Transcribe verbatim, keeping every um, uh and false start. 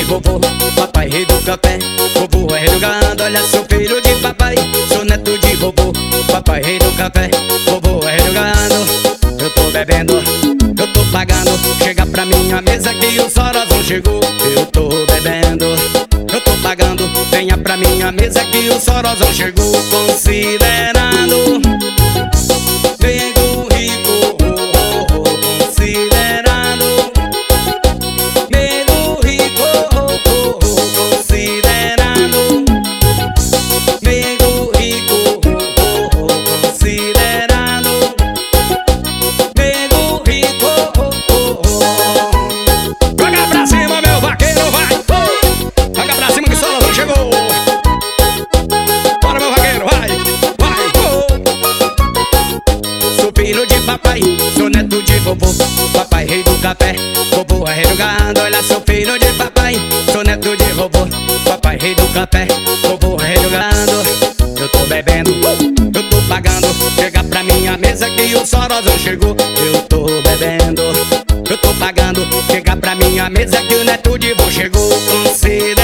vovô, papai rei do café. Vovô é rei do gado, olha, sou filho de papai. Sou neto de vovô, papai rei do café. Vovô é rei do gado, eu tô bebendo, eu tô pagando. Chega pra minha mesa que o sorozão chegou. Eu tô bebendo, eu tô pagando. Venha pra minha mesa que o sorozão chegou. Considerando nego rico, oh, oh, oh. Considerando nego rico, oh, oh, oh. Considerando nego rico, oh, oh, oh. Considerando nego rico, oh, oh, oh. Joga pra cima, meu vaqueiro, vai! Joga pra cima que o sorozão chegou! Bora, meu vaqueiro, vai! Vai! Oh. Sou filho de papai, sou neto de vovô, papai rei do café. Vovô é rei do gado, olha, sou filho de papai. Sou neto de vovô, papai rei do café. Vovô é rei do gado, eu tô bebendo, eu tô pagando. Chega pra minha mesa que o sorozão chegou. Eu tô bebendo, eu tô pagando. Chega pra minha mesa que o neto de vô chegou. Considerando